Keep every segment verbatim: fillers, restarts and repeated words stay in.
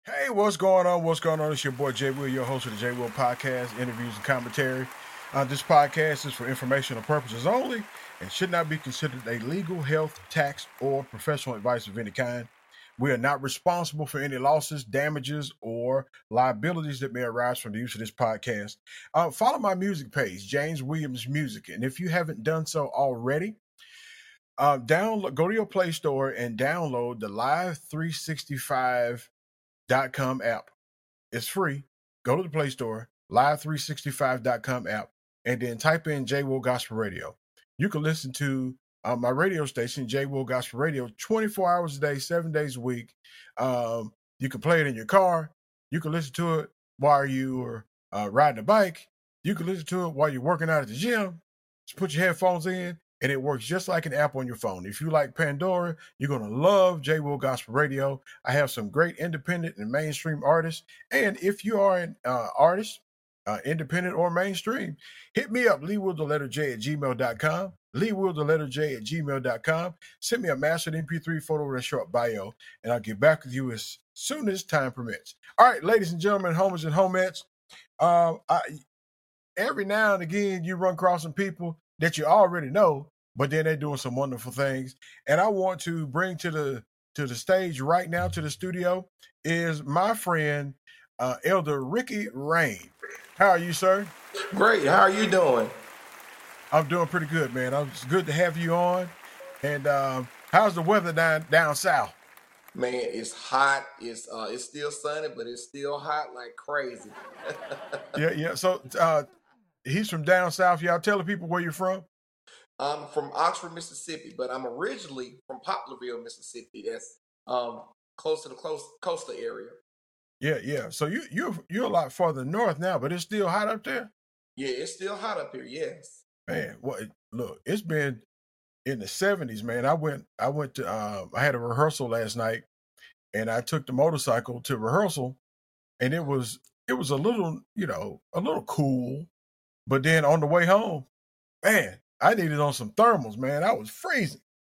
Hey, what's going on? What's going on? It's your boy Jay Will, your host of the Jay Will Podcast, interviews and commentary. Uh, this podcast is for informational purposes only and should not be considered a legal, health, tax, or professional advice of any kind. We are not responsible for any losses, damages, or liabilities that may arise from the use of this podcast. Uh, follow my music page, James Williams Music, and if you haven't done so already, uh, download, go to your Play Store and download the Live three sixty-five dot com app. It's free. Go to the Play Store, live three sixty-five dot com app, and then type in J. Will Gospel Radio. You can listen to uh, my radio station, J. Will Gospel Radio, twenty-four hours a day, seven days a week. Um, you can play it in your car. You can listen to it while you are uh, riding a bike. You can listen to it while you're working out at the gym. Just put your headphones in, and it works just like an app on your phone. If you like Pandora, you're going to love J. Will Gospel Radio. I have some great independent and mainstream artists. And if you are an uh, artist, uh, independent or mainstream, hit me up, Lee Will the letter J at gmail dot com. Lee Will the letter J at gmail dot com. Send me a mastered M P three photo with a short bio, and I'll get back with you as soon as time permits. All right, ladies and gentlemen, homers and homettes, um, I, every now and again you run across some people that you already know, but then they're doing some wonderful things. And I want to bring to the to the stage right now, to the studio, is my friend, uh, Elder Ricky Rain. How are you, sir? Great. How are you doing? I'm doing pretty good, man. It's good to have you on. And um, how's the weather down down south? Man, it's hot. It's uh, it's still sunny, but it's still hot like crazy. Yeah, yeah. So uh, he's from down south. Y'all tell the people where you're from. I'm from Oxford, Mississippi, but I'm originally from Poplarville, Mississippi. That's um close to the close coastal area. Yeah, yeah. So you you're you're a lot farther north now, but it's still hot up there. Yeah, it's still hot up here. Yes. Man, what? Look, it's been in the seventies, man. I went I went to um, I had a rehearsal last night, and I took the motorcycle to rehearsal, and it was it was a little, you know, a little cool. But then on the way home, man, I needed on some thermals, man. I was freezing.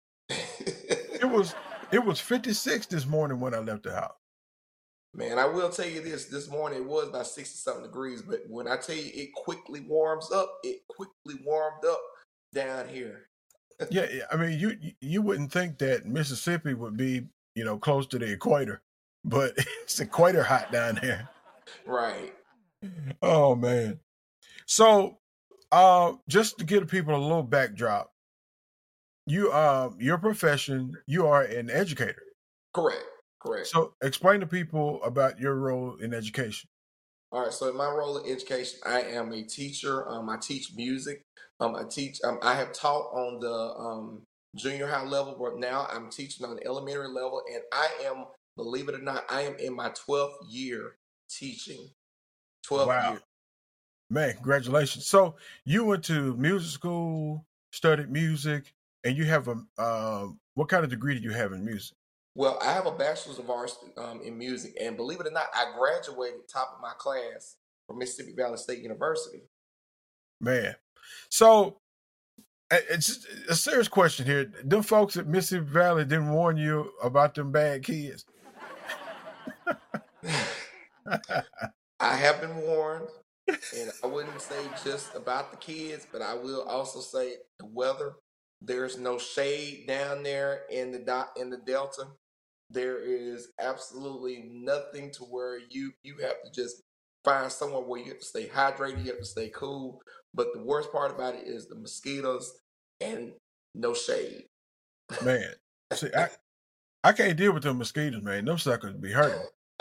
It was it was fifty-six this morning when I left the house. Man, I will tell you this. This morning it was about sixty something degrees, but when I tell you it quickly warms up, it quickly warmed up down here. Yeah, yeah, I mean, you you wouldn't think that Mississippi would be, you know, close to the equator, but it's equator hot down there. Right. Oh man. So, uh, just to give people a little backdrop, you uh, your profession, you are an educator. Correct. Correct. So, explain to people about your role in education. All right. So in my role in education, I am a teacher. Um, I teach music. Um, I teach. Um, I have taught on the um, junior high level, but now I'm teaching on the elementary level, and I am, believe it or not, I am in my twelfth year teaching. twelfth Wow, year. man, congratulations. So, you went to music school, studied music, and you have a um, what kind of degree do you have in music? Well, I have a bachelor's of arts um, in music, and believe it or not, I graduated top of my class from Mississippi Valley State University. Man, so uh, it's just a serious question here. Them folks at Mississippi Valley didn't warn you about them bad kids. I have been warned, and I wouldn't say just about the kids, but I will also say the weather. There's no shade down there in the dot in the Delta. There is absolutely nothing to where you you have to just find somewhere where you have to stay hydrated, you have to stay cool. But the worst part about it is the mosquitoes and no shade. Man, see, I, I can't deal with them mosquitoes, man. Them suckers be hurting.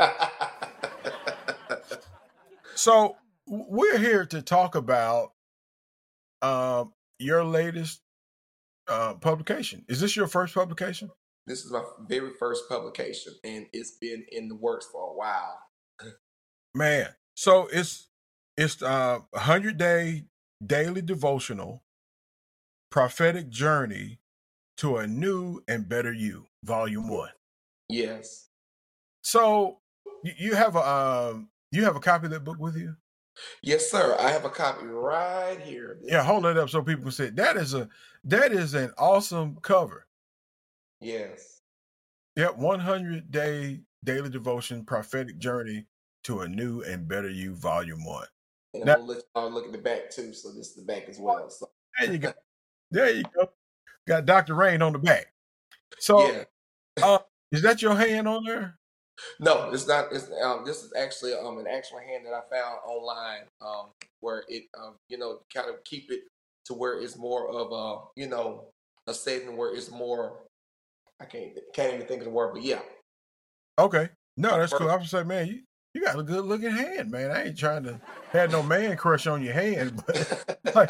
So we're here to talk about um, your latest uh, publication. Is this your first publication? This is my very first publication, and it's been in the works for a while. Man, so it's it's uh, a hundred day daily devotional prophetic journey to a new and better you, volume one. Yes. So you, you have a um, you have a copy of that book with you? Yes, sir. I have a copy right here. Yeah, hold it up so people can see it. That is a that is an awesome cover. Yes. Yep, one hundred day Daily Devotion Prophetic Journey to a New and Better You, Volume One. And I'm Now, gonna let y'all look at the back too. So this is the back as well. So there you go. There you go. Got Doctor Rain on the back. So, yeah. uh, is that your hand on there? No, it's not. It's um. This is actually um an actual hand that I found online. Um, where it um you know kind of keep it to where it's more of a you know a setting where it's more. I can't can't even think of the word, but yeah. Okay. No, that's cool. I was saying, man, you, you got a good looking hand, man. I ain't trying to have no man crush on your hand, but like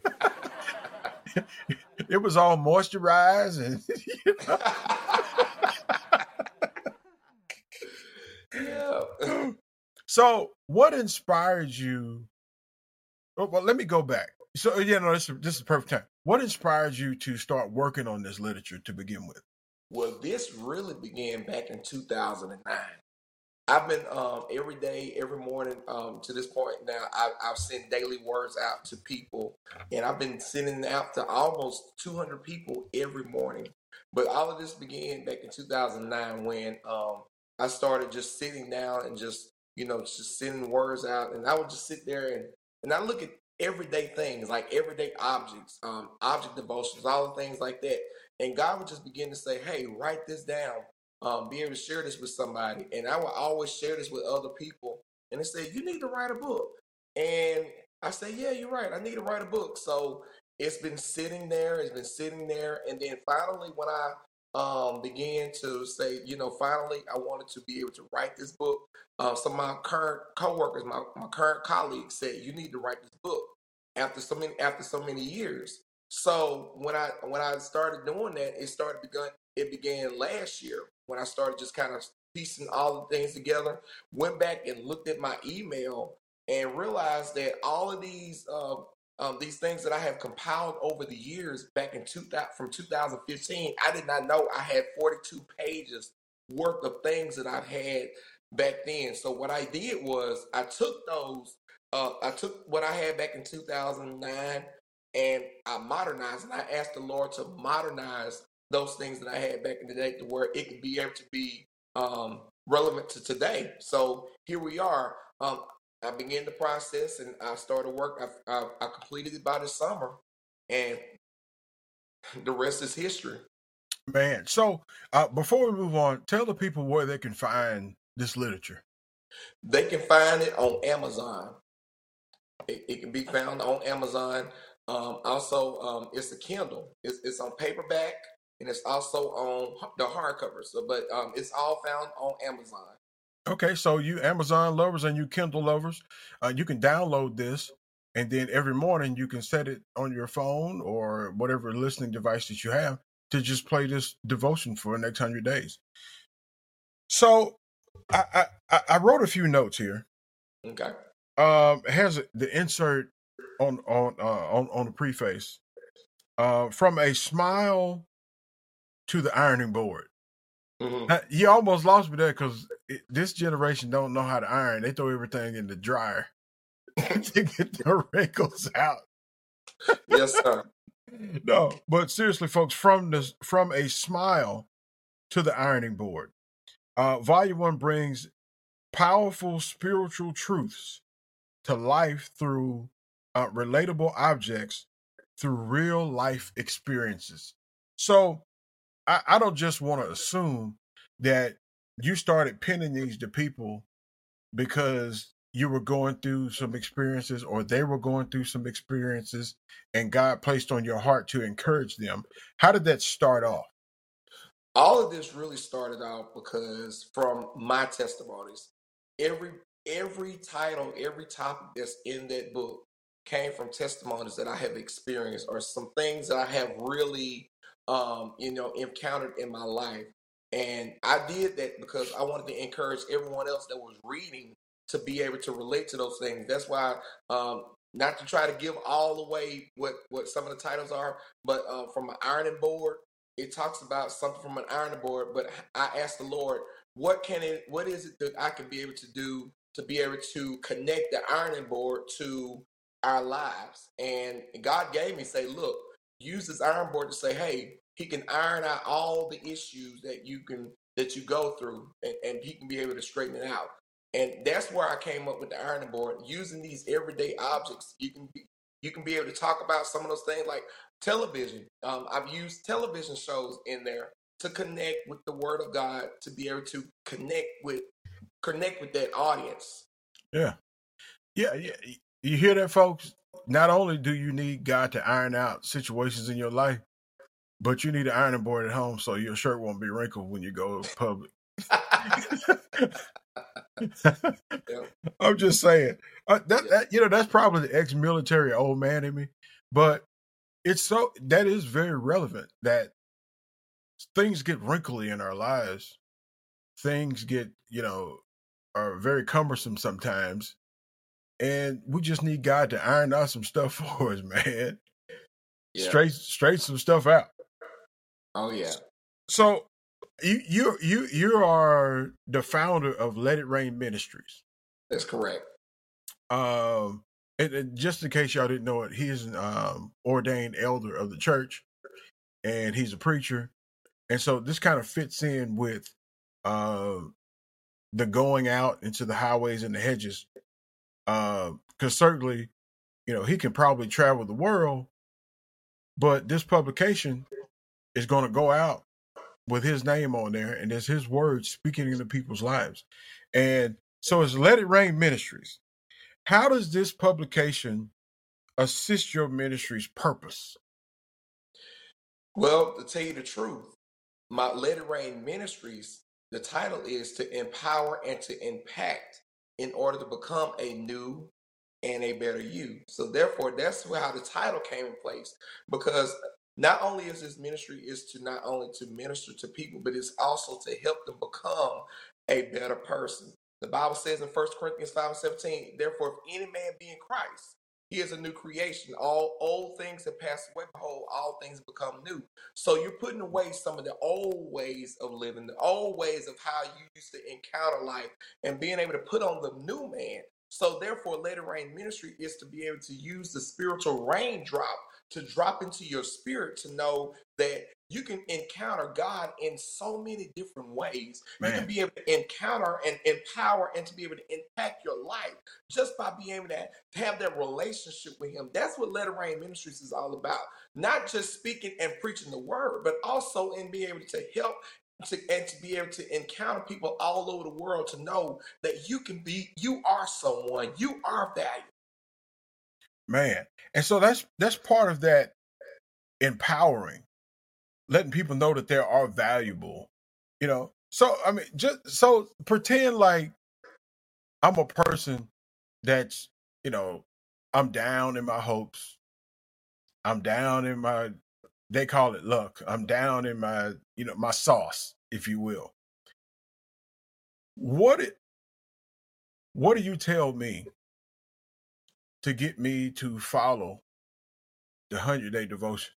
it was all moisturized and you know. Yeah. So what inspired you? Oh, well, let me go back. So yeah, no, this is, this is perfect time. What inspired you to start working on this literature to begin with? Well, this really began back in two thousand nine. I've been um, every day, every morning um, to this point now, I, I've sent daily words out to people, and I've been sending out to almost two hundred people every morning. But all of this began back in two thousand nine when um, I started just sitting down and just, you know, just sending words out. And I would just sit there and, and I look at everyday things, like everyday objects, um, object devotions, all the things like that. And God would just begin to say, hey, write this down. Um, be able to share this with somebody. And I will always share this with other people. And they say, you need to write a book. And I say, yeah, you're right. I need to write a book. So it's been sitting there. It's been sitting there. And then finally, when I um, began to say, you know, finally, I wanted to be able to write this book. Uh, some of my current coworkers, my, my current colleagues said, you need to write this book after so many, after so many years. So when I when I started doing that, it started begun. It began last year when I started just kind of piecing all the things together. Went back and looked at my email and realized that all of these uh, um, these things that I have compiled over the years back in two thousand from two thousand fifteen, I did not know I had forty-two pages worth of things that I've had back then. So what I did was I took those. Uh, I took what I had back in two thousand nine. And I modernized, and I asked the Lord to modernize those things that I had back in the day to where it could be able to be um, relevant to today. So here we are. Um, I began the process, and I started work. I, I, I completed it by this summer, and the rest is history. Man, so uh, before we move on, tell the people where they can find this literature. They can find it on Amazon. It, it can be found on Amazon. Um, also, um, it's a Kindle. It's, it's on paperback, and it's also on the hardcover. So, but um, it's all found on Amazon. Okay, so you Amazon lovers and you Kindle lovers, uh, you can download this, and then every morning you can set it on your phone or whatever listening device that you have to just play this devotion for the next hundred days. So, I I, I wrote a few notes here. Okay. Um, it has the insert on on uh, on on the preface. Uh, from a smile to the ironing board. Mm-hmm. Uh, you almost lost me there because this generation don't know how to iron. They throw everything in the dryer to get the wrinkles out. Yes, sir. No, but seriously, folks, from this from a smile to the ironing board. Uh, volume one brings powerful spiritual truths to life through uh, relatable objects through real life experiences. So I, I don't just want to assume that you started penning these to people because you were going through some experiences or they were going through some experiences and God placed on your heart to encourage them. How did that start off? All of this really started out because from my testimonies, every every title, every topic that's in that book came from testimonies that I have experienced or some things that I have really um, you know, encountered in my life. And I did that because I wanted to encourage everyone else that was reading to be able to relate to those things. That's why um, not to try to give all away what what some of the titles are, but uh, from an ironing board, it talks about something from an ironing board. But I asked the Lord, what can it, what is it that I can be able to do to be able to connect the ironing board to our lives? And God gave me, say, look, use this iron board to say, hey, he can iron out all the issues that you can that you go through, and, and he can be able to straighten it out. And that's where I came up with the ironing board. Using these everyday objects, you can be you can be able to talk about some of those things like television. Um, I've used television shows in there to connect with the Word of God, to be able to connect with connect with that audience. Yeah, yeah, yeah. You hear that, folks? Not only do you need God to iron out situations in your life, but you need an ironing board at home so your shirt won't be wrinkled when you go public. Yeah. I'm just saying uh, that, yeah. that you know that's probably the ex-military old man in me, but it's so that is very relevant that things get wrinkly in our lives. Things get you know are very cumbersome sometimes, and we just need God to iron out some stuff for us, man. Yeah. Straight, straight some stuff out. Oh yeah. So you you you you are the founder of Let It Rain Ministries. That's correct. Um, and, and just in case y'all didn't know it, he is an um, ordained elder of the church, and he's a preacher, and so this kind of fits in with uh, the going out into the highways and the hedges, because uh, certainly, you know, he can probably travel the world, but this publication is going to go out with his name on there, and there's his words speaking into people's lives. And so it's Let It Rain Ministries. How does this publication assist your ministry's purpose? Well, to tell you the truth, my Let It Rain Ministries, the title is to empower and to impact in order to become a new and a better you. So therefore, that's how the title came in place, because not only is this ministry is to not only to minister to people, but it's also to help them become a better person. The Bible says in First Corinthians five and seventeen, therefore, if any man be in Christ, he is a new creation. All old things have passed away. Behold, all things become new. So you're putting away some of the old ways of living, the old ways of how you used to encounter life, and being able to put on the new man. So therefore, Let It Rain Ministry is to be able to use the spiritual raindrop to drop into your spirit, to know that you can encounter God in so many different ways. Man. You can be able to encounter and empower and to be able to impact your life just by being able to have that relationship with him. That's what Let It Rain Ministries is all about. Not just speaking and preaching the word, but also in being able to help to, and to be able to encounter people all over the world to know that you can be, you are someone, you are valuable. Man. And so that's that's part of that empowering, letting people know that they are valuable, you know. So I mean, just so pretend like I'm a person that's, you know, I'm down in my hopes. I'm down in my, they call it luck. I'm down in my, you know, my sauce, if you will. What it, what do you tell me to get me to follow the hundred day devotion?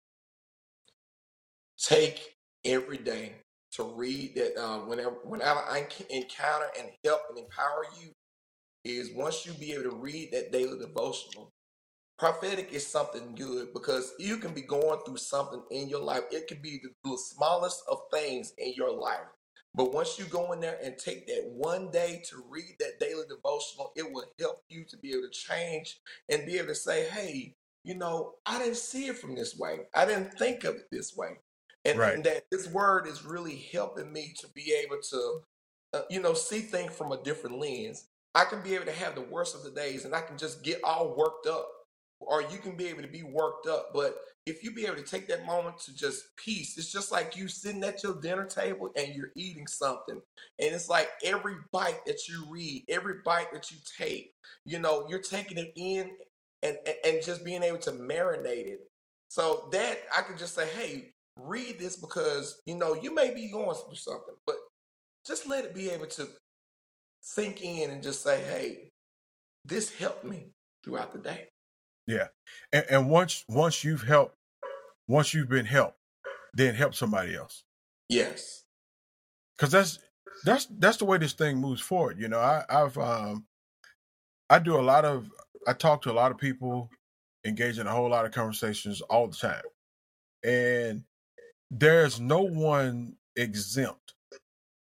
Take every day to read that. Uh, whenever, whenever I encounter and help and empower you, is once you be able to read that daily devotional. Prophetic is something good, because you can be going through something in your life. It could be the, the smallest of things in your life. But once you go in there and take that one day to read that daily devotional, it will help you to be able to change and be able to say, hey, you know, I didn't see it from this way. I didn't think of it this way. And, right. and that this word is really helping me to be able to, uh, you know, see things from a different lens. I can be able to have the worst of the days and I can just get all worked up. Or you can be able to be worked up. But if you be able to take that moment to just peace, it's just like you sitting at your dinner table and you're eating something. And it's like every bite that you read, every bite that you take, you know, you're taking it in and, and, and just being able to marinate it. So that I could just say, hey, read this, because, you know, you may be going through something, but just let it be able to sink in and just say, hey, this helped me throughout the day. Yeah. And, and once once you've helped, once you've been helped, then help somebody else. Yes. Because that's that's that's the way this thing moves forward. You know, I, I've um I do a lot of I talk to a lot of people, engage in a whole lot of conversations all the time. And there's no one exempt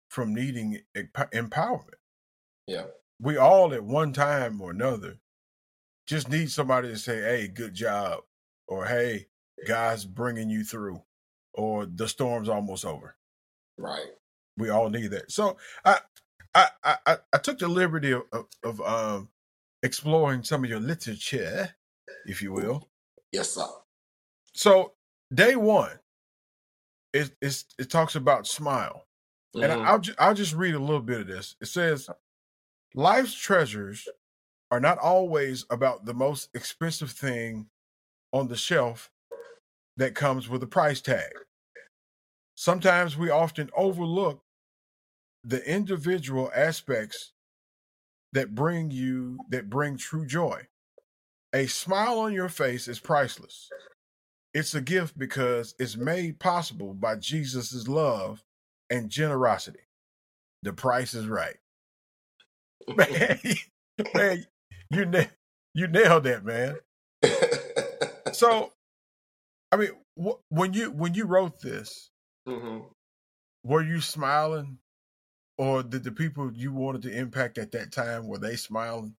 from needing emp- empowerment. Yeah. We all at one time or another just need somebody to say, hey, good job, or hey, God's bringing you through, or the storm's almost over. Right. We all need that. So I I I, I took the liberty of, of, of um, exploring some of your literature, if you will. Yes, sir. So day one, it, it's, it talks about smile. Mm-hmm. And I'll, ju- I'll just read a little bit of this. It says, life's treasures are not always about the most expensive thing on the shelf that comes with a price tag. Sometimes we often overlook the individual aspects that bring you, that bring true joy. A smile on your face is priceless. It's a gift because it's made possible by Jesus' love and generosity. The price is right. Man, man you, na- you nailed that, man. So, I mean, wh- when you when you wrote this, mm-hmm. were you smiling, or did the people you wanted to impact at that time, were they smiling?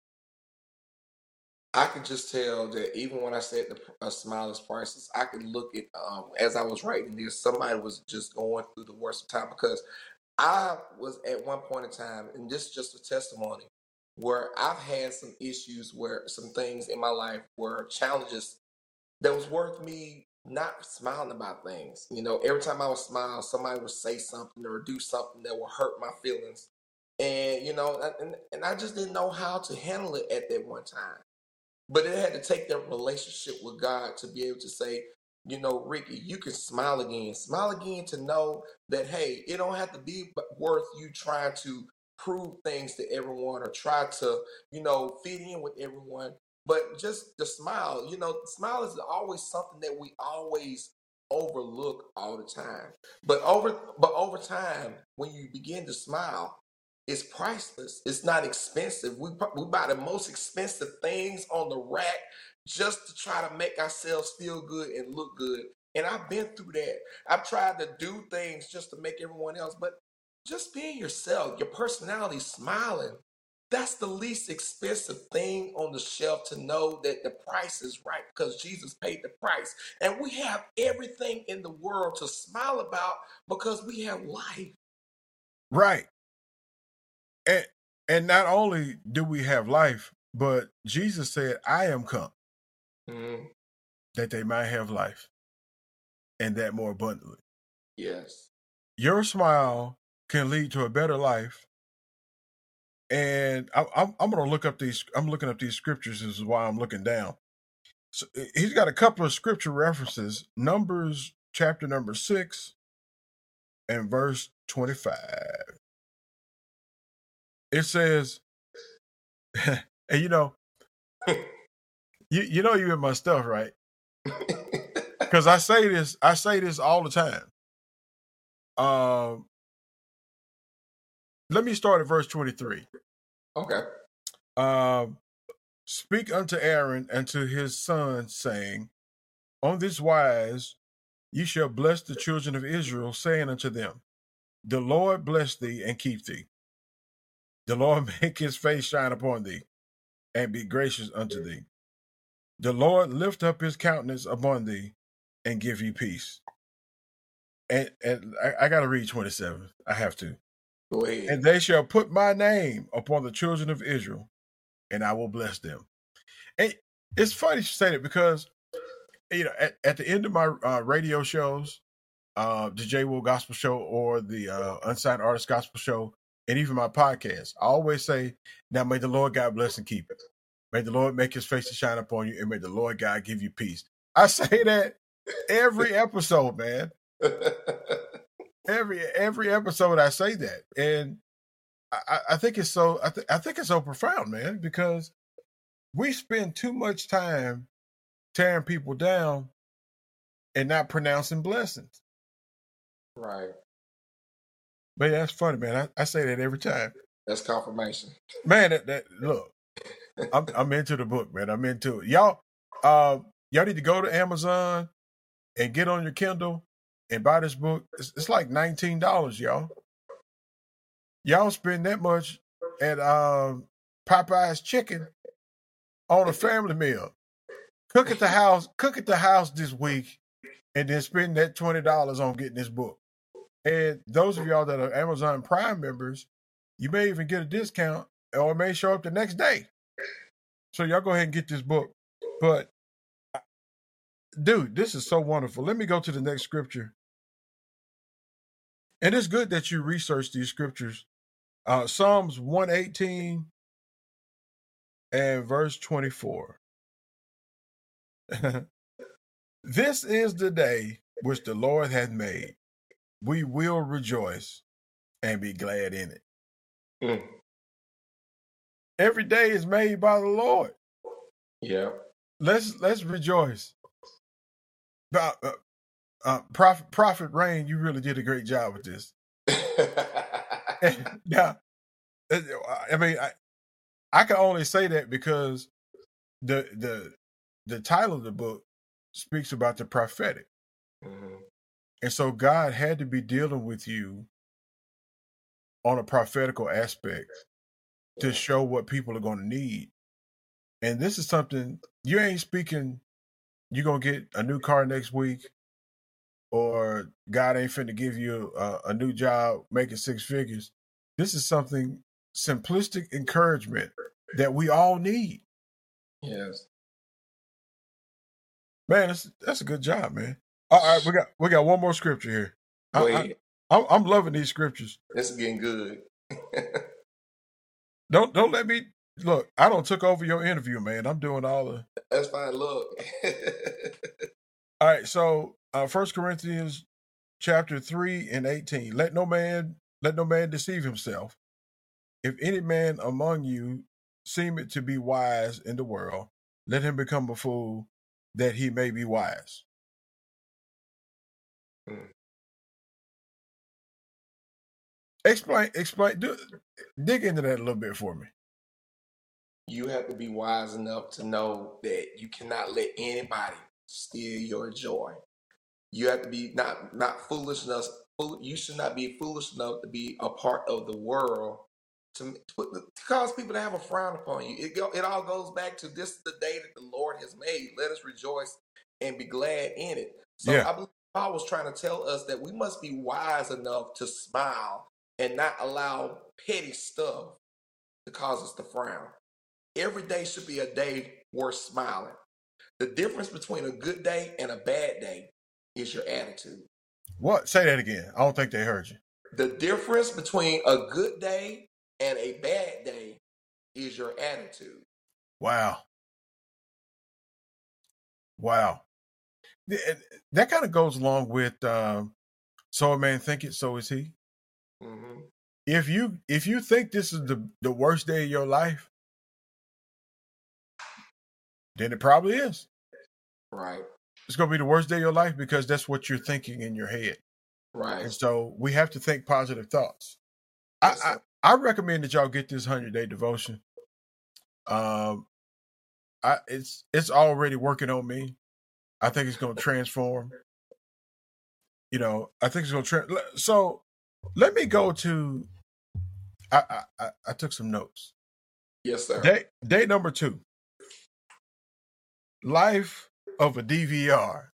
I could just tell that even when I said the uh, smile is priceless, I could look at, um, as I was writing this, somebody was just going through the worst of time, because I was at one point in time, and this is just a testimony, where I've had some issues, where some things in my life were challenges that was worth me not smiling about things. You know, every time I would smile, somebody would say something or do something that would hurt my feelings. And, you know, and, and I just didn't know how to handle it at that one time. But it had to take that relationship with God to be able to say, you know, Ricky, you can smile again. Smile again to know that, hey, it don't have to be worth you trying to prove things to everyone or try to, you know, fit in with everyone. But just the smile, you know, smile is always something that we always overlook all the time. But over but over time, when you begin to smile, it's priceless. It's not expensive. We, we buy the most expensive things on the rack just to try to make ourselves feel good and look good. And I've been through that. I've tried to do things just to make everyone else, but just being yourself, your personality, smiling, that's the least expensive thing on the shelf, to know that the price is right because Jesus paid the price. And we have everything in the world to smile about because we have life. Right. And, and not only do we have life, but Jesus said, I am come mm-hmm. that they might have life, and that more abundantly. Yes. Your smile can lead to a better life. And I, I'm, I'm going to look up these, I'm looking up these scriptures. This is why I'm looking down. So he's got a couple of scripture references. Numbers chapter number six and verse twenty-five. It says, and you know, you, you know you in my stuff, right? Because I say this, I say this all the time. Um, let me start at verse twenty-three. Okay. Um, speak unto Aaron and to his sons, saying, on this wise ye shall bless the children of Israel, saying unto them, the Lord bless thee and keep thee. The Lord make his face shine upon thee and be gracious unto thee. The Lord lift up his countenance upon thee and give you peace. And, and I, I got to read twenty-seven. I have to. Go ahead. And they shall put my name upon the children of Israel, and I will bless them. And it's funny you say that, because, you know, at, at the end of my uh, radio shows, uh, the J. Will Gospel Show or the uh, Unsigned Artist Gospel Show, and even my podcast, I always say, now may the Lord God bless and keep it. May the Lord make his face to shine upon you, and may the Lord God give you peace. I say that every episode, man. every every episode I say that. And I, I think it's so I, th- I think it's so profound, man, because we spend too much time tearing people down and not pronouncing blessings. Right. But yeah, that's funny, man. I, I say that every time. That's confirmation. Man, that, that look, I'm I'm into the book, man. I'm into it. Y'all, uh, y'all need to go to Amazon and get on your Kindle and buy this book. It's, it's like nineteen dollars, y'all. Y'all spend that much at um, Popeye's Chicken on a family meal. Cook at the house. Cook at the house this week, and then spend that twenty dollars on getting this book. And those of y'all that are Amazon Prime members, you may even get a discount, or it may show up the next day. So y'all go ahead and get this book. But, dude, this is so wonderful. Let me go to the next scripture. And it's good that you research these scriptures. Uh, Psalms one eighteen and verse twenty-four. This is the day which the Lord hath made. We will rejoice and be glad in it. Mm. Every day is made by the Lord. Yeah. Let's let's rejoice. Uh, uh, uh, Prophet Prophet Rain, you really did a great job with this. Now, I mean, I, I can only say that because the the the title of the book speaks about the prophetic. Mm-hmm. And so God had to be dealing with you on a prophetical aspect yeah. to show what people are going to need. And this is something, you ain't speaking, you're going to get a new car next week, or God ain't finna give you a, a new job making six figures. This is something, simplistic encouragement that we all need. Yes. Man, that's, that's a good job, man. All right, we got we got one more scripture here. Go I, ahead. I, I'm, I'm loving these scriptures. This is getting good. don't don't let me look. I don't took over your interview, man. I'm doing all the. That's fine. Look. All right, so uh, First Corinthians chapter three and eighteen. Let no man let no man deceive himself. If any man among you seem it to be wise in the world, let him become a fool, that he may be wise. Hmm. Explain, explain, do, dig into that a little bit for me. You have to be wise enough to know that you cannot let anybody steal your joy. You have to be not not foolish enough. You should not be foolish enough to be a part of the world to, to cause people to have a frown upon you. It, go, it all goes back to this is the day that the Lord has made. Let us rejoice and be glad in it. So yeah. I believe Paul was trying to tell us that we must be wise enough to smile and not allow petty stuff to cause us to frown. Every day should be a day worth smiling. The difference between a good day and a bad day is your attitude. What? Say that again. I don't think they heard you. The difference between a good day and a bad day is your attitude. Wow. Wow. That kind of goes along with um, so a man think it, so is he. Mm-hmm. If you if you think this is the, the worst day of your life, then it probably is. Right. It's going to be the worst day of your life because that's what you're thinking in your head. Right. And so we have to think positive thoughts. Yes, I, I I recommend that y'all get this hundred day devotion. Um, I it's it's already working on me. I think it's going to transform. You know, I think it's going to tra- so. Let me go to. I, I I took some notes. Yes, sir. Day day number two. Life of a D V R.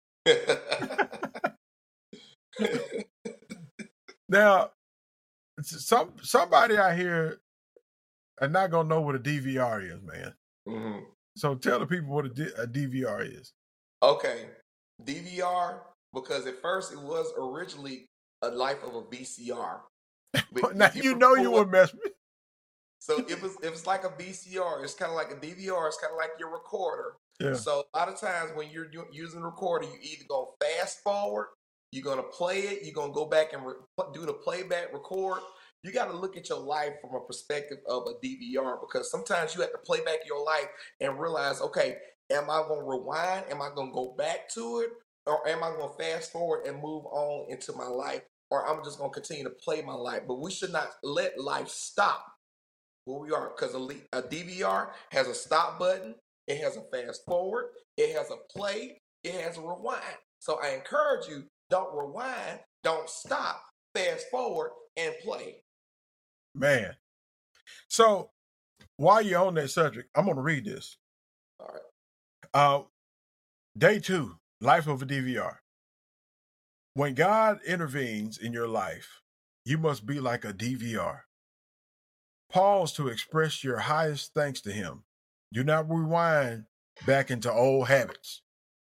Now, some somebody out here are not gonna know what a D V R is, man. Mm-hmm. So tell the people what a, D- a D V R is. Okay, D V R, because at first it was originally a life of a V C R. But now you, you know you were messing. So it was it was like a V C R. It's kind of like a D V R. It's kind of like your recorder. Yeah. So a lot of times when you're using a recorder, you either gonna fast forward, you're gonna play it, you're gonna go back and re- do the playback record. You got to look at your life from a perspective of a D V R, because sometimes you have to play back your life and realize, okay, am I gonna rewind? Am I gonna go back to it, or am I gonna fast forward and move on into my life, or I'm just gonna continue to play my life? But we should not let life stop where we are, because a, a D V R has a stop button, it has a fast forward, it has a play, it has a rewind. So I encourage you, don't rewind, don't stop, fast forward, and play. Man. So while you're on that subject, I'm going to read this. All right. Uh, day two, life of a D V R. When God intervenes in your life, you must be like a D V R. Pause to express your highest thanks to him. Do not rewind back into old habits.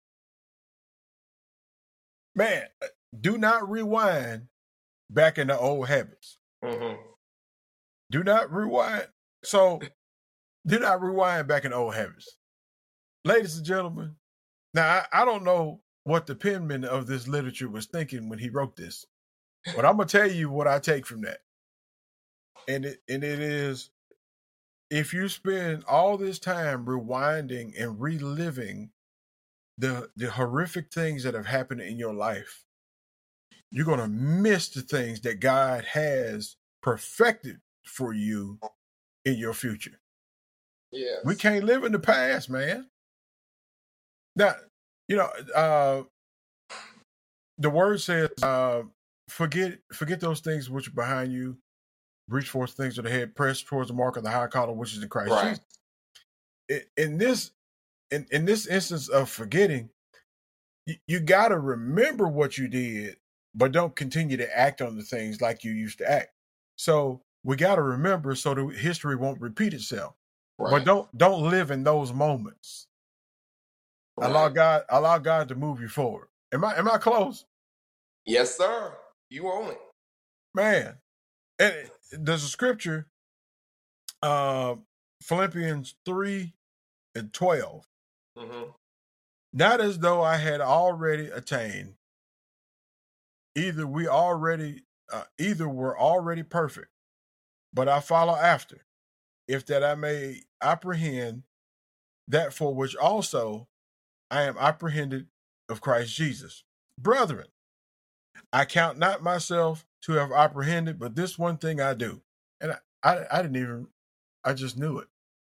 Man, do not rewind back into old habits. Mm-hmm. Do not rewind. So, do not rewind back in old habits. Ladies and gentlemen, now I, I don't know what the penman of this literature was thinking when he wrote this, but I'm going to tell you what I take from that. And it, and it is, if you spend all this time rewinding and reliving the, the horrific things that have happened in your life, you're going to miss the things that God has perfected for you in your future. Yes. We can't live in the past, man. Now, you know, uh, the word says, uh, forget forget those things which are behind you, reach for things that are ahead, press towards the mark of the high calling which is in Christ Right. Jesus. In, in this, in, in this instance of forgetting, you, you got to remember what you did, but don't continue to act on the things like you used to act. So we got to remember so that history won't repeat itself. Right. But don't don't live in those moments. Right. Allow God, allow God to move you forward. Am I am I close? Yes, sir. You own it. Man. And there's a scripture, uh, Philippians three and twelve. Mm-hmm. Not as though I had already attained. Either we already, uh, either we're already perfect, but I follow after, if that I may apprehend that for which also I am apprehended of Christ Jesus. Brethren, I count not myself to have apprehended, but this one thing I do. And I, I, I didn't even, I just knew it.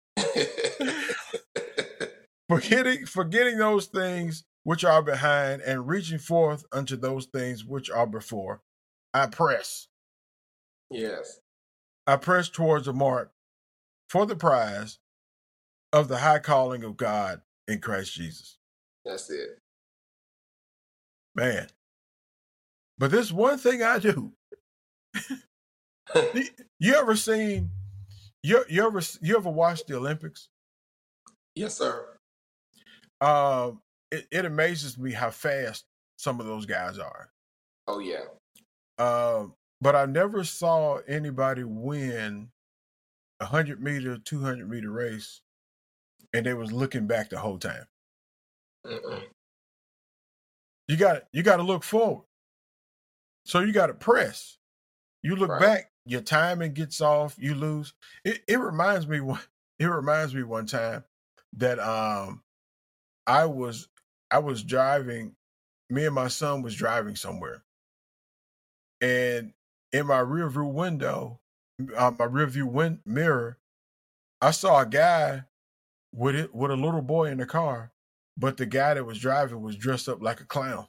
forgetting, forgetting those things which are behind and reaching forth unto those things which are before, I press. Yes. I press towards the mark for the prize of the high calling of God in Christ Jesus. That's it. Man. But this one thing I do. You ever seen, you, you ever you ever watched the Olympics? Yes, sir. Uh, it, it amazes me how fast some of those guys are. Oh, yeah. Uh, but I never saw anybody win a hundred meter, two hundred meter race, and they was looking back the whole time. Mm-mm. You got you got to look forward. So you got to press. You look Right. back, your timing gets off, you lose. It it reminds me one. It reminds me one time that um I was I was driving. Me and my son was driving somewhere, and in my rear view window, uh, my rear view win- mirror, I saw a guy with it with a little boy in the car, but the guy that was driving was dressed up like a clown.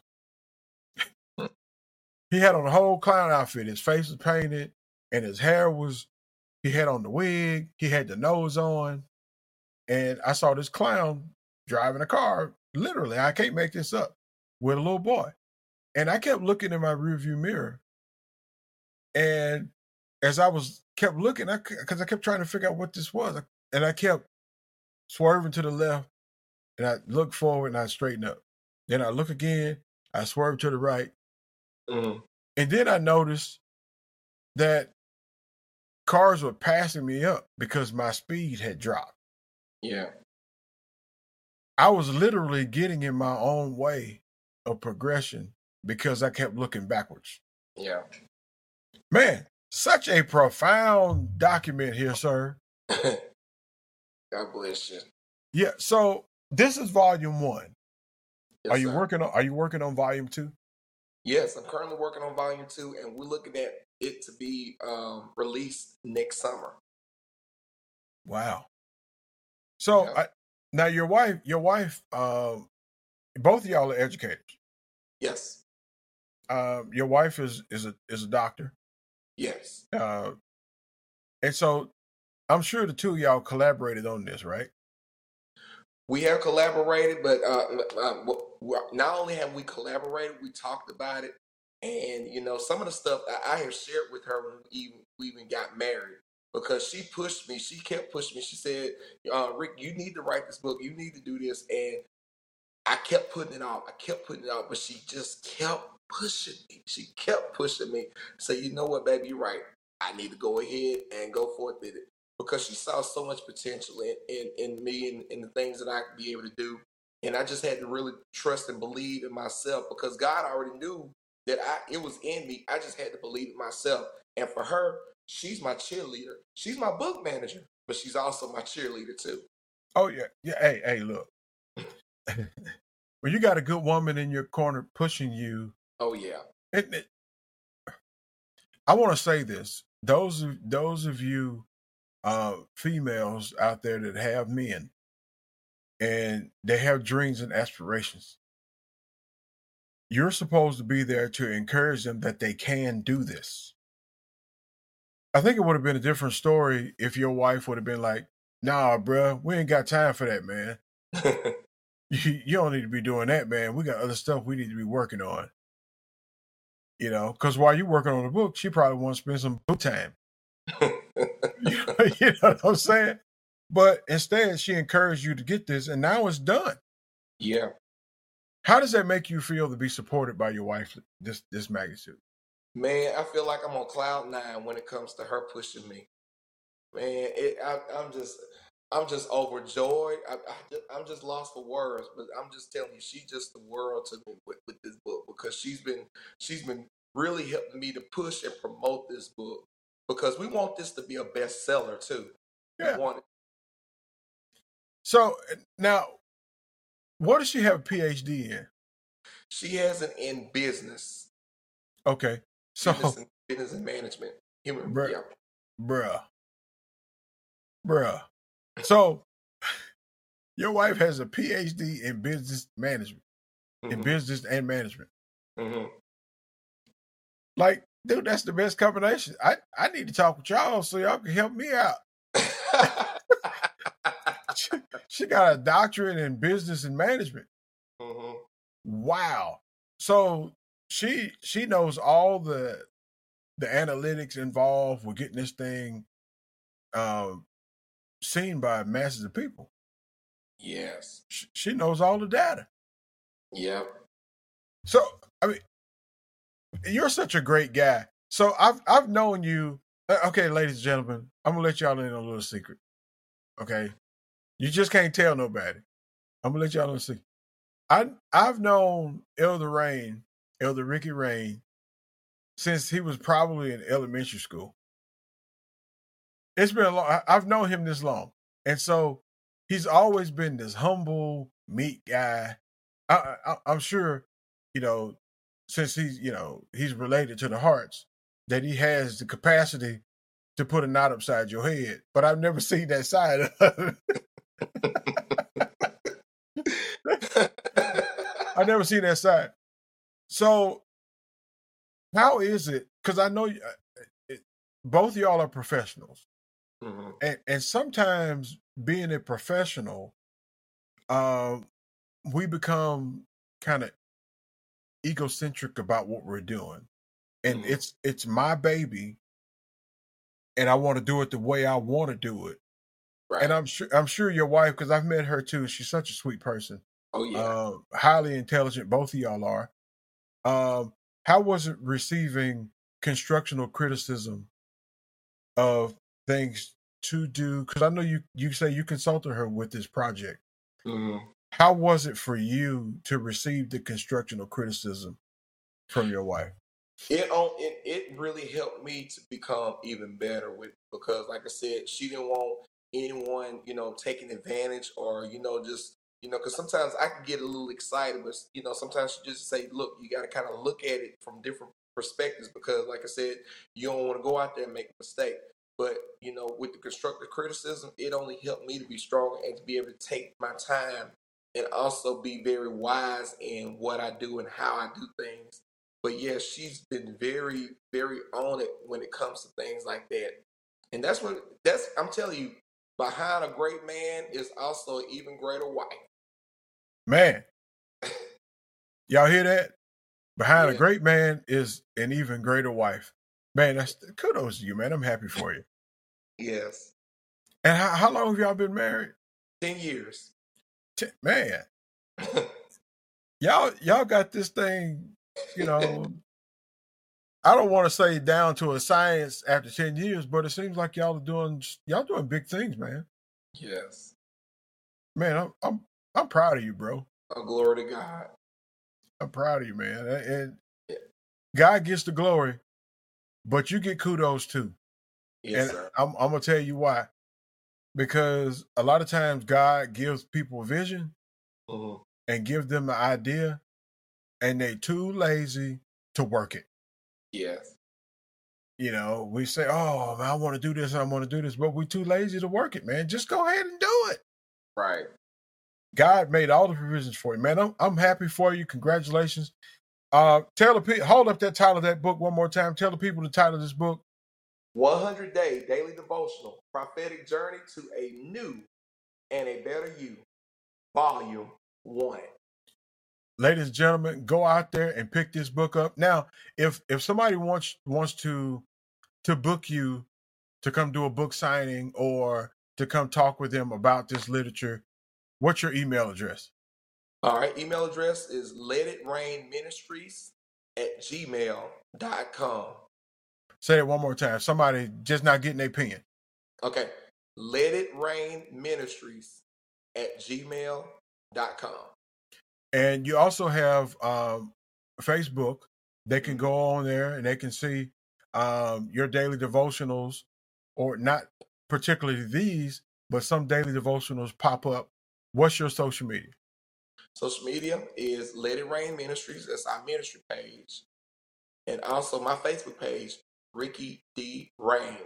He had on a whole clown outfit. His face was painted, and his hair was. He had on the wig. He had the nose on, and I saw this clown driving a car. Literally, I can't make this up. With a little boy, and I kept looking in my rearview mirror, and as I was kept looking, I because I kept trying to figure out what this was, and I kept swerving to the left, and I look forward and I straighten up. Then I look again, I swerve to the right, Mm-hmm. and then I noticed that cars were passing me up because my speed had dropped. Yeah. I was literally getting in my own way of progression because I kept looking backwards. Yeah. Man, such a profound document here, sir. God bless you. Yeah, so this is volume one. Yes, are you sir. working on are you working on volume two? Yes, I'm currently working on volume two, and we're looking at it to be um, released next summer. Wow. So Yeah. I, now your wife, your wife, um, both of y'all are educators. Yes. Um, your wife is is a is a doctor. Yes. Uh, And so I'm sure the two of y'all collaborated on this, right? We have collaborated, but uh, uh, not only have we collaborated, we talked about it, and you know, some of the stuff I, I have shared with her when we even, we even got married, because she pushed me. She kept pushing me. She said, uh, "Rick, you need to write this book. You need to do this." And I kept putting it off. I kept putting it off, but she just kept pushing me. She kept pushing me. So you know what, baby, you're right. I need to go ahead and go forth with it, because she saw so much potential in, in, in me and in the things that I could be able to do. And I just had to really trust and believe in myself, because God already knew that I it was in me. I just had to believe it myself. And for her, she's my cheerleader. She's my book manager, but she's also my cheerleader too. Oh yeah, yeah. Hey, hey, look. When you got a good woman in your corner pushing you. Oh yeah. It, it, I want to say this: those of those of you uh, females out there that have men and they have dreams and aspirations, you're supposed to be there to encourage them that they can do this. I think it would have been a different story if your wife would have been like, "Nah, bruh, we ain't got time for that, man. you, you don't need to be doing that, man. We got other stuff we need to be working on." You know, because while you're working on the book, she probably wants to spend some book time. you, know, you know what I'm saying? But instead, she encouraged you to get this, and now it's done. Yeah. How does that make you feel to be supported by your wife this this magnitude? Man, I feel like I'm on cloud nine when it comes to her pushing me. Man, it, I, I'm just, I'm just overjoyed. I, I, I'm just lost for words. But I'm just telling you, she's just the world to me with, with this book, because she's been, she's been really helping me to push and promote this book, because we want this to be a bestseller too. Yeah. We want it. So now, what does she have a P H D in? She has it in business. Okay. So business and, business and management. Human, bruh, yeah. bruh, bruh. So your wife has a P H D in business management, mm-hmm. in business and management. Mm-hmm. Like, dude, that's the best combination. I, I need to talk with y'all so y'all can help me out. she, she got a doctorate in business and management. Mm-hmm. Wow. So she she knows all the the analytics involved with getting this thing um, seen by masses of people. Yes. She, she knows all the data. Yep. So I mean, you're such a great guy. So I've I've known you. Okay, ladies and gentlemen, I'm gonna let y'all in on a little secret. Okay, you just can't tell nobody. I'm gonna let y'all in a secret. I I've known Elder Rain, Elder Ricky Rain, since he was probably in elementary school. It's been a long. I've known him this long, and so he's always been this humble, meek guy. I, I, I'm sure, you know, since he's you know he's related to the Hearts, that he has the capacity to put a knot upside your head. But I've never seen that side of it. I've never seen that side. So, how is it? Because I know uh, both of y'all are professionals. Mm-hmm. And, and sometimes being a professional, uh, we become kind of egocentric about what we're doing. And mm-hmm. it's it's my baby, and I want to do it the way I want to do it. Right. And I'm sure I'm sure your wife, because I've met her too. She's such a sweet person. Oh yeah, uh, highly intelligent. Both of y'all are. Um, how was it receiving constructional criticism of things to do? Because I know you you say you consulted her with this project. Mm-hmm. How was it for you to receive the constructional criticism from your wife? It on it, it really helped me to become even better with, because like I said, she didn't want anyone, you know, taking advantage, or, you know, just, you know, because sometimes I can get a little excited, but, you know, sometimes she just say, look, you got to kind of look at it from different perspectives, because like I said, you don't want to go out there and make a mistake. But, you know, with the constructive criticism, it only helped me to be stronger and to be able to take my time and also be very wise in what I do and how I do things. But yeah, she's been very, very on it when it comes to things like that. And that's what that's I'm telling you, behind a great man is also an even greater wife. Man, y'all hear that? Behind Yeah. a great man is an even greater wife. Man, that's kudos to you, man. I'm happy for you. Yes. And how, how long have y'all been married? Ten years. Ten, man. y'all y'all got this thing, you know. I don't want to say down to a science after ten years, but it seems like y'all are doing y'all doing big things, man. Yes. Man, I'm I'm I'm proud of you, bro. Oh, glory to God. I'm proud of you, man. And yeah. God gets the glory, but you get kudos too. Yes, and sir. I'm, I'm gonna tell you why. Because a lot of times God gives people a vision mm-hmm. and gives them an idea, and they too lazy to work it. Yes. You know, we say, "Oh, man, I want to do this, I want to do this," but we're too lazy to work it, man. Just go ahead and do it. Right. God made all the provisions for you, man. I'm I'm happy for you. Congratulations. Uh, tell the people, hold up that title of that book one more time. Tell the people the title of this book. one hundred day Daily Devotional, Prophetic Journey to a New and a Better You, Volume one. Ladies and gentlemen, go out there and pick this book up. Now, if if somebody wants wants to to book you to come do a book signing or to come talk with them about this literature, what's your email address? All right, email address is let it rain ministries at gmail dot com. Say it one more time. Somebody just not getting their pen. Okay. Let it rain ministries at gmail dot com. And you also have um, Facebook. They can mm-hmm. go on there and they can see um, your daily devotionals, or not particularly these, but some daily devotionals pop up. What's your social media? Social media is Let It Rain Ministries. That's our ministry page. And also my Facebook page, Ricky D. Rain.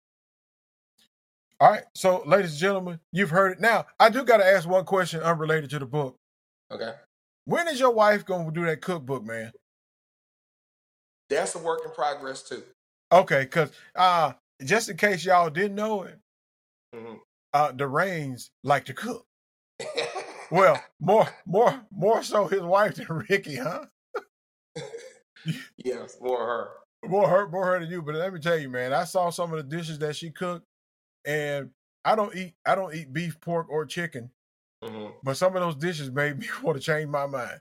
All right. So, ladies and gentlemen, you've heard it. Now, I do got to ask one question unrelated to the book. Okay. When is your wife going to do that cookbook, man? That's a work in progress, too. Okay, because uh, just in case y'all didn't know it, mm-hmm. uh, the Rains like to cook. Well, more, more, more so his wife than Ricky, huh? Yes, more her. More her, more her than you. But let me tell you, man, I saw some of the dishes that she cooked, and I don't eat, I don't eat beef, pork, or chicken. Mm-hmm. But some of those dishes made me want to change my mind.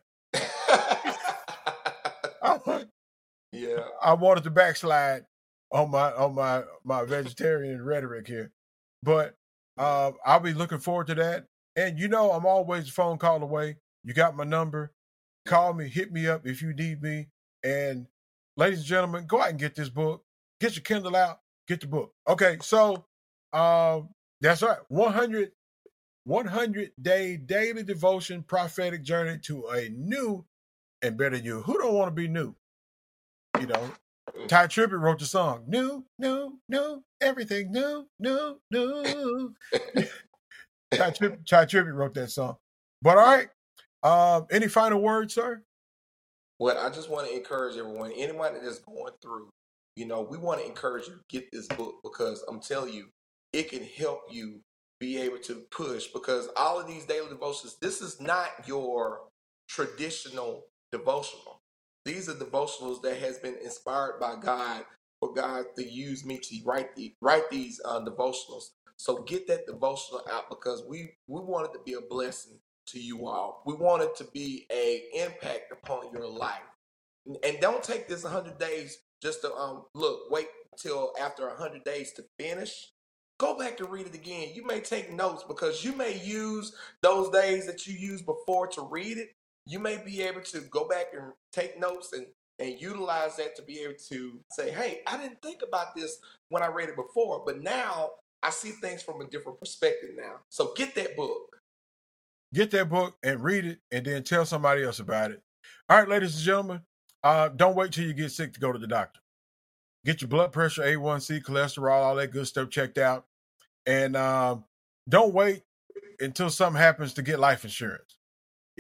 I, yeah, I wanted to backslide on my on my my vegetarian rhetoric here, but uh, I'll be looking forward to that. And you know, I'm always a phone call away. You got my number. Call me, hit me up if you need me. And ladies and gentlemen, go out and get this book. Get your Kindle out. Get the book. Okay, so um, that's right. one hundred, one hundred day daily devotion, prophetic journey to a new and better you. Who don't want to be new? You know, Ty Tribbett wrote the song. New, new, new, everything new, new, new. Ty Tribbett, Ty Tribbett wrote that song. But all right. Um, any final words, sir? Well, I just want to encourage everyone, anyone that is going through, you know, we want to encourage you to get this book, because I'm telling you, it can help you be able to push, because all of these daily devotions, this is not your traditional devotional. These are devotionals that has been inspired by God, for God to use me to write the write these uh, devotionals. So get that devotional out, because we we want it to be a blessing to you all. We want it to be a impact upon your life. And don't take this one hundred days just to um look, wait till after one hundred days to finish. Go back and read it again. You may take notes, because you may use those days that you used before to read it. You may be able to go back and take notes and and utilize that to be able to say, hey, I didn't think about this when I read it before, but now I see things from a different perspective now. So get that book. Get that book and read it, and then tell somebody else about it. All right, ladies and gentlemen, uh, don't wait till you get sick to go to the doctor. Get your blood pressure, A one C, cholesterol, all that good stuff checked out. And um, don't wait until something happens to get life insurance.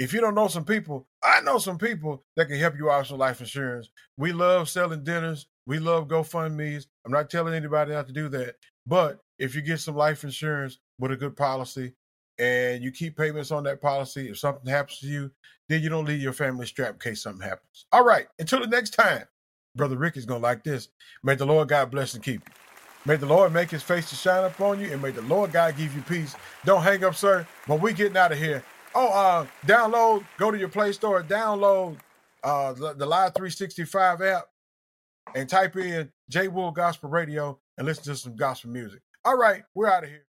If you don't know some people, I know some people that can help you out with some life insurance. We love selling dinners. We love GoFundMe's. I'm not telling anybody not to do that. But if you get some life insurance with a good policy and you keep payments on that policy, if something happens to you, then you don't leave your family strapped in case something happens. All right. Until the next time, Brother Rick is going to like this. May the Lord God bless and keep you. May the Lord make his face to shine upon you, and may the Lord God give you peace. Don't hang up, sir, but we getting out of here. Oh, uh, download, go to your Play Store, download uh, the, the Live three sixty-five app, and type in J. Will Gospel Radio and listen to some gospel music. All right, we're out of here.